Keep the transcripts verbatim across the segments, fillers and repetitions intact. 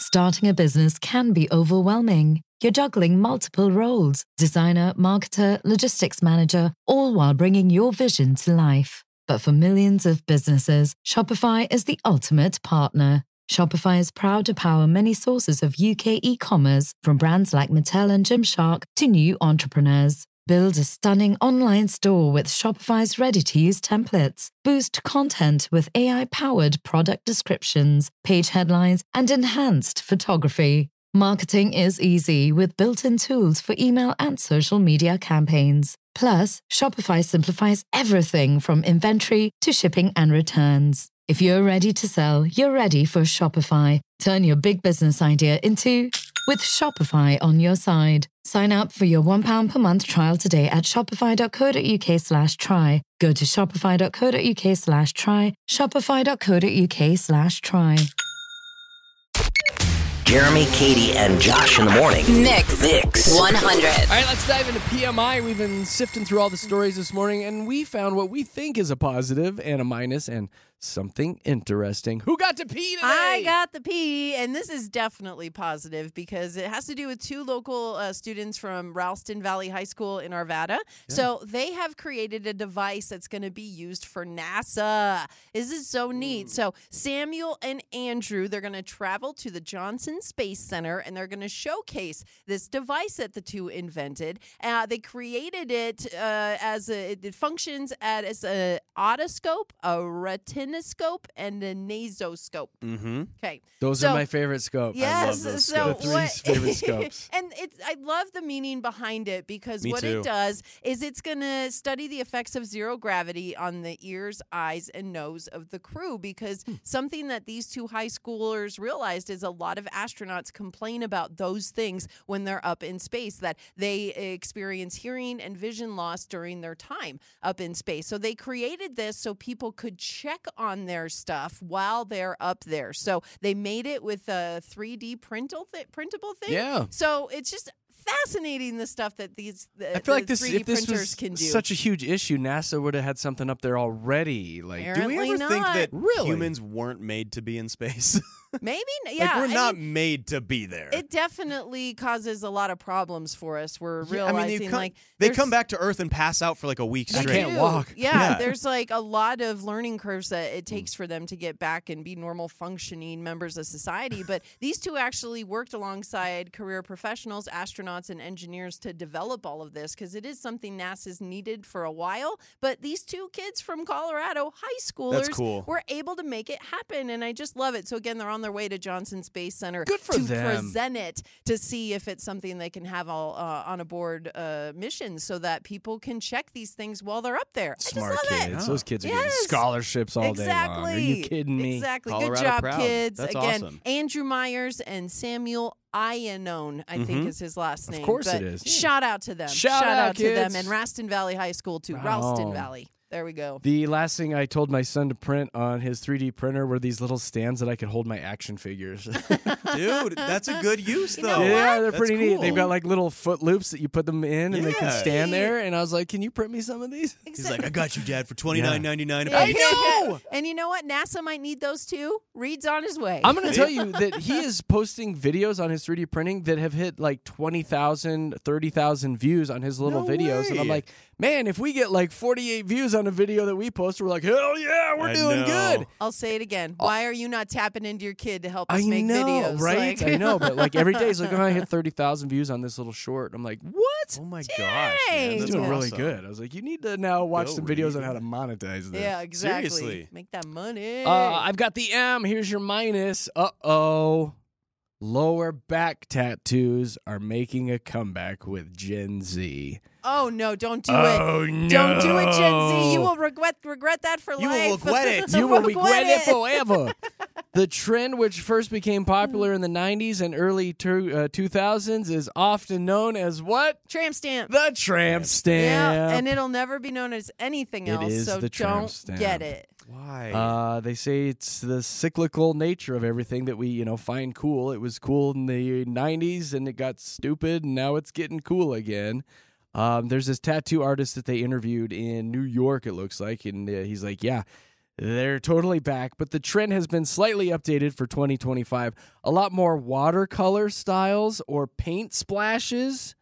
Starting a business can be overwhelming. You're juggling multiple roles: designer, marketer, logistics manager, all while bringing your vision to life. But for millions of businesses, Shopify is the ultimate partner. Shopify is proud to power many sources of U K e-commerce, from brands like Mattel and Gymshark to new entrepreneurs. Build a stunning online store with Shopify's ready-to-use templates. Boost content with A I-powered product descriptions, page headlines, and enhanced photography. Marketing is easy with built-in tools for email and social media campaigns. Plus, Shopify simplifies everything from inventory to shipping and returns. If you're ready to sell, you're ready for Shopify. Turn your big business idea into with Shopify on your side. Sign up for your one pound per month trial today at shopify.co.uk slash try. Go to shopify.co.uk slash try, shopify.co.uk slash try. Jeremy, Katie, and Josh in the morning. Mix. Mix. one hundred. All right, let's dive into P M I. We've been sifting through all the stories this morning, and we found what we think is a positive and a minus and something interesting. Who got to pee today? I got the pee, and this is definitely positive because it has to do with two local uh, students from Ralston Valley High School in Arvada. Yeah. So they have created a device that's going to be used for NASA. This is so neat. Mm. So Samuel and Andrew, they're going to travel to the Johnson Space Center, and they're going to showcase this device that the two invented. Uh, they created it uh, as a, it functions as an otoscope, a retinoscope, and a nasoscope. Mm-hmm. Okay. Those so, are my favorite scopes. Yes. I love those So scopes. The three what, favorite scopes. And it's, I love the meaning behind it because Me what too. it does is it's going to study the effects of zero gravity on the ears, eyes, and nose of the crew because hmm. something that these two high schoolers realized is a lot of astronauts complain about those things when they're up in space, that they experience hearing and vision loss during their time up in space. So they created this so people could check on their stuff while they're up there. So they made it with a three D printable, th- printable thing. Yeah. So it's just fascinating, the stuff that these the, I feel like the this, three D if this printers was can do. such a huge issue, NASA would have had something up there already. Like, Apparently do we ever not. think that Really? humans weren't made to be in space? Maybe, yeah. like we're I not mean, made to be there. it definitely causes a lot of problems for us. We're Yeah, realizing I mean, they come, like they there's- come back to Earth and pass out for like a week They straight. can't do. walk. Yeah, Yeah. there's like a lot of learning curves that it takes for them to get back and be normal functioning members of society. But these two actually worked alongside career professionals, astronauts, and engineers to develop all of this because it is something NASA's needed for a while. But these two kids from Colorado, high schoolers, cool. were able to make it happen. And I just love it. So again, they're on their way to Johnson Space Center Good for to them. present it to see if it's something they can have all, uh, on a board uh, missions so that people can check these things while they're up there. Smart I just love kids. it. Those kids are Yes. getting scholarships all exactly. day long. Are you kidding me? Exactly. Good Colorado job, proud. kids. That's Again, awesome. Andrew Myers and Samuel Iannone, I think Mhm. is his last Of name. course but it is. Shout out to them. Shout out, out to them. kids. And Ralston Valley High School, too. Right Ralston on. Valley. There we go. The last thing I told my son to print on his three D printer were these little stands that I could hold my action figures. Dude, that's a good use, You though. know yeah, what? they're That's pretty neat. cool. They've got like little foot loops that you put them in and they can Yeah. stand there. And I was like, can you print me some of these? He's like, I got you, Dad, for twenty-nine ninety-nine a I piece. know. And you know what? NASA might need those too. Reed's on his way. I'm going to tell you that he is posting videos on his three D printing that have hit like twenty thousand, thirty thousand views on his little No videos. And I'm way. like, man, if we get like forty-eight views on a video that we post, we're like, hell yeah, we're I doing know. good. I'll say it again. Why are you not tapping into your kid to help us I make know, videos? right? Like- I know, but like every day, he's like, oh, I hit thirty thousand views on this little short. I'm like, what? Oh my gosh, Dang. man. He's That's doing really awesome. good. I was like, you need to now watch Go, some videos Reed. on how to monetize this. Yeah, exactly. Seriously. Make that money. Uh, I've got the M. Here's your minus. Uh-oh. Lower back tattoos are making a comeback with Gen Z. oh, no, don't do Oh, it. no. Don't do it, Gen Z. You will regret regret that for You life. will regret it. You will regret it forever. The trend, which first became popular in the nineties and early two, uh, two thousands, is often known as what? Tramp stamp. The tramp stamp. Yeah, and it'll never be known as anything It else, is so the tramp don't stamp. get it. Why? Uh, they say it's the cyclical nature of everything that we, you know, find cool. It was cool in the nineties, and it got stupid, and now it's getting cool again. Um, there's this tattoo artist that they interviewed in New York, it looks like, and uh, he's like, yeah, they're totally back, but the trend has been slightly updated for twenty twenty-five. A lot more watercolor styles or paint splashes.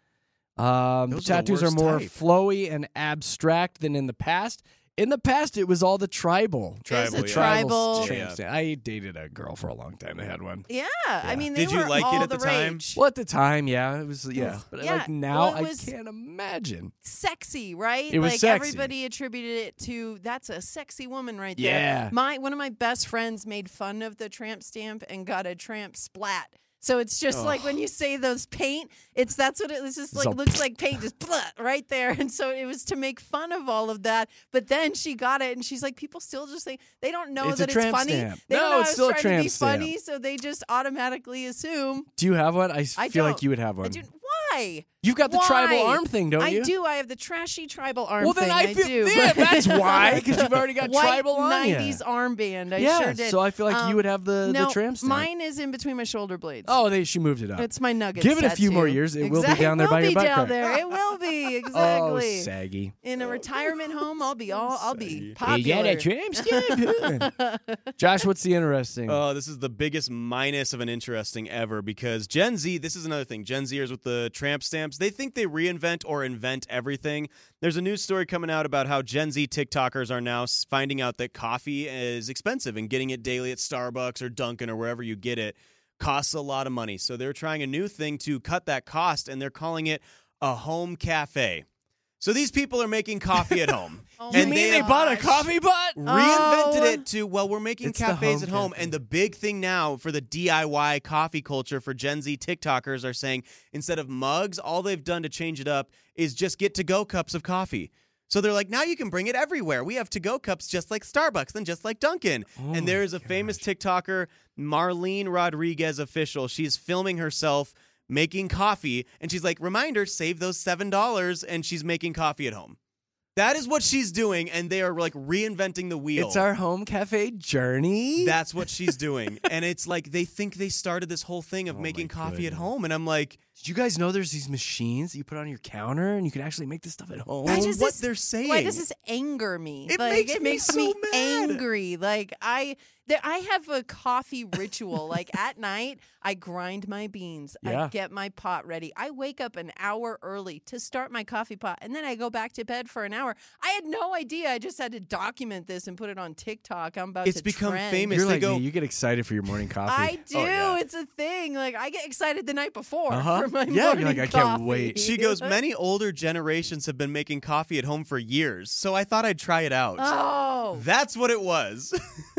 Um, the Those are the tattoos are worst more type. flowy and abstract than in the past. In the past, it was all the tribal. There's a Tribal, yeah. tribal. tramp Yeah. stamp. I dated a girl for a long time that had one. Yeah, I mean, they Did you were like it all at the the time? rage. Well, at the time, yeah, it was yeah. But Yeah, like now, well, it I was- can't imagine. Sexy, right? It was like sexy. everybody attributed it to that's a sexy woman right there. Yeah. My one of my best friends made fun of the tramp stamp and got a tramp splat. So it's just like when you say those paint, it's that's what it was just like So- looks like paint just blah, right there. And so it was to make fun of all of that. But then she got it and she's like, people still just think they don't know It's a that it's tramp funny. stamp. They No, don't know it's I was still a trying to tramp be stamp. funny, so they just automatically assume Do you have one? I, s- I feel don't. like you would have one. I do. Why? You've got the tribal Why? arm thing, don't I you? do. I have the trashy tribal arm Well, then thing. I feel do. yeah, but- that's why because you've already got White tribal on you. nineties armband. I yeah, sure did. so I feel like Um, you would have the no, the tramp stamp. mine is in between my shoulder blades. Oh, they she moved it up. It's my nuggets. Give it a few tattoo. more years, it will be Exactly. down there It by will your be butt down crack. there. It will be Oh, exactly. saggy. In a retirement home, I'll be all. I'll be saggy. popular. tramp stamp. Josh, what's the interesting? Oh, this is the biggest minus of an interesting ever because Gen Z, this is another thing. Gen Zers with the tramp stamps, they think they reinvent or invent everything. There's a news story coming out about how Gen Z TikTokers are now s- finding out that coffee is expensive and getting it daily at Starbucks or Dunkin' or wherever you get it costs a lot of money. So they're trying a new thing to cut that cost and they're calling it a home cafe. So these people are making coffee at home. Oh you and my mean they they bought a gosh. coffee pot? reinvented Oh. it to, well, we're making It's the cafes home at home. cafe. And the big thing now for the D I Y coffee culture for Gen Z TikTokers are saying instead of mugs, all they've done to change it up is just get to-go cups of coffee. So they're like, now you can bring it everywhere. We have to-go cups just like Starbucks and just like Dunkin'. Oh and there is a famous TikToker, Marlene Rodriguez official. She's filming herself making coffee. And she's like, reminder, save those seven dollars. And she's making coffee at home. That is what she's doing, and they are like reinventing the wheel. It's our home cafe journey. That's what she's doing. And it's like they think they started this whole thing of Oh making my coffee at goodness. home. And I'm like, Did you guys know there's these machines that you put on your counter and you can actually make this stuff at home? Why that's does what this- they're saying. Why does this anger me? It like, makes it me makes so me mad. angry. Like I, there, I have a coffee ritual. Like at night, I grind my beans. Yeah. I get my pot ready. I wake up an hour early to start my coffee pot, and then I go back to bed for an hour. I had no idea. I just had to document this and put it on TikTok. I'm about It's to become trend. famous. You're They like go- me. You get excited for your morning coffee. I do. Oh, yeah. It's a thing. Like I get excited the night before Uh-huh. for my Yeah, you're morning like, I can't coffee. wait. She goes, many older generations have been making coffee at home for years. So I thought I'd try it out. Oh, That's what it was.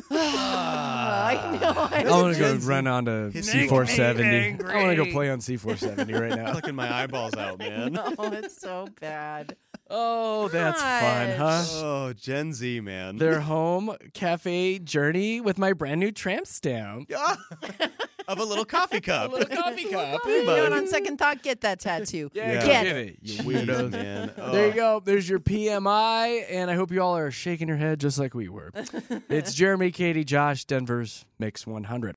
I know. I I want to go Gen Z. run on to It's C four seventy. angry. I want to go play on C four seventy right now. Plucking my eyeballs out, man. No, it's so bad. Oh, that's fun, huh? Gosh. Oh, Gen Z, man. Their home cafe journey with my brand new tramp stamp. of a little coffee cup. A little coffee cup. You know, and on second thought, get that tattoo. Yeah, Yeah. go Get get it. it, you Jeez, weirdos. man. There you Oh. go. There's your P M I, and I hope you all are shaking your head just like we were. It's Jeremy, Katie, Josh, Denver's Mix one hundred.